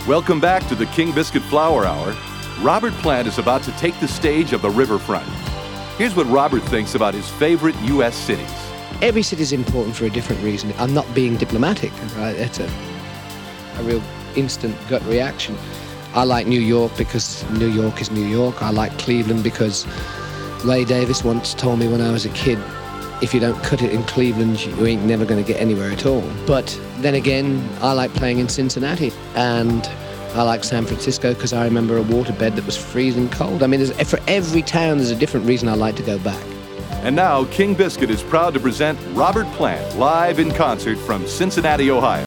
Welcome back to the King Biscuit Flower Hour. Robert Plant is about to take the stage of the riverfront. Here's what Robert thinks about his favorite U.S. cities. Every city is important for a different reason. I'm not being diplomatic, right? It's a real instant gut reaction. I like New York because New York is New York. I like Cleveland because Ray Davis once told me when I was a kid, if you don't cut it in Cleveland, you ain't never going to get anywhere at all. But then again, I like playing in Cincinnati, and I like San Francisco because I remember a waterbed that was freezing cold. I mean, for every town, there's a different reason I like to go back. And now, King Biscuit is proud to present Robert Plant live in concert from Cincinnati, Ohio.